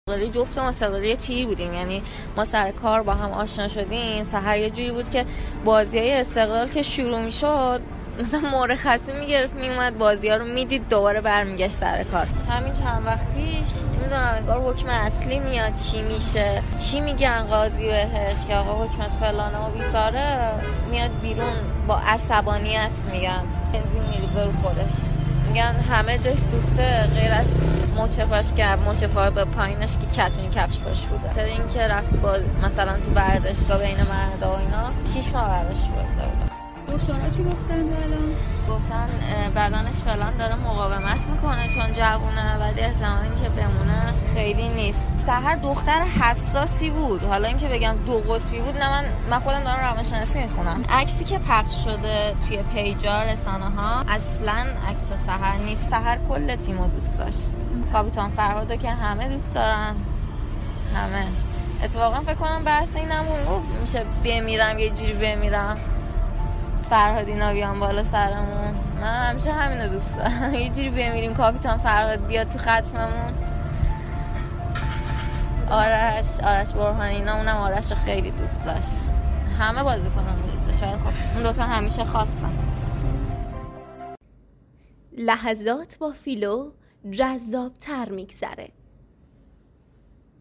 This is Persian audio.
ولی جفتمون استقلالی تیر بودیم، یعنی ما سر کار با هم آشنا شدیم. سحر یه جوری بود که بازیای استقلال که شروع میشد مثلا مرخصی میگرفت میومد بازی‌ها رو میدید دوباره برمیگشت سر کار. همین چند وقت پیش نمیدونم انگار حکم اصلی میاد چی میشه، چی میگن قاضی بهش که آقا حکمت فلانه و بیساره، میاد بیرون با عصبانیت میگن بنزین میریزه رو خودش، میگن همه جاش سوخته غیر از مچ پاش که مچ پا به پایینش که کتونی کفش پاش بوده. سر این که رفت مثلا تو ورزشگاه بین مردا و اینا 6 ماه براش بود. دکترها چی گفتن الان؟ گفتن بدنش فعلا داره مقاومت میکنه چون جوونه، ولی احتمال این که بمونه خیلی نیست. سحر دختر حساسی بود، حالا این که بگم دو قطبی بود نه، من خودم دارم روانشناسی میخونم. عکسی که پخش شده توی پیجا رسانه ها اصلا عکس سحر نیست. سحر کل تیمو دوست داشت، کاپیتان فرهادو که همه دوست دارن، همه. اتفاقا فکر کنم بحث این نمون میشه بمیرم یه جوری بمیرم فرهادینا بیان بالا سرمون. من همیشه همینو دوست دارم یه جوری بمیریم کاپیتان فرهاد بیاد تو ختممون. آرش برهانی اینا، اونم آرش رو خیلی دوست داشت، همه بازی کنم دوست داشت، ولی خب اون دوتا همیشه خواستم. لحظات با فیلو جذاب تر میگذره.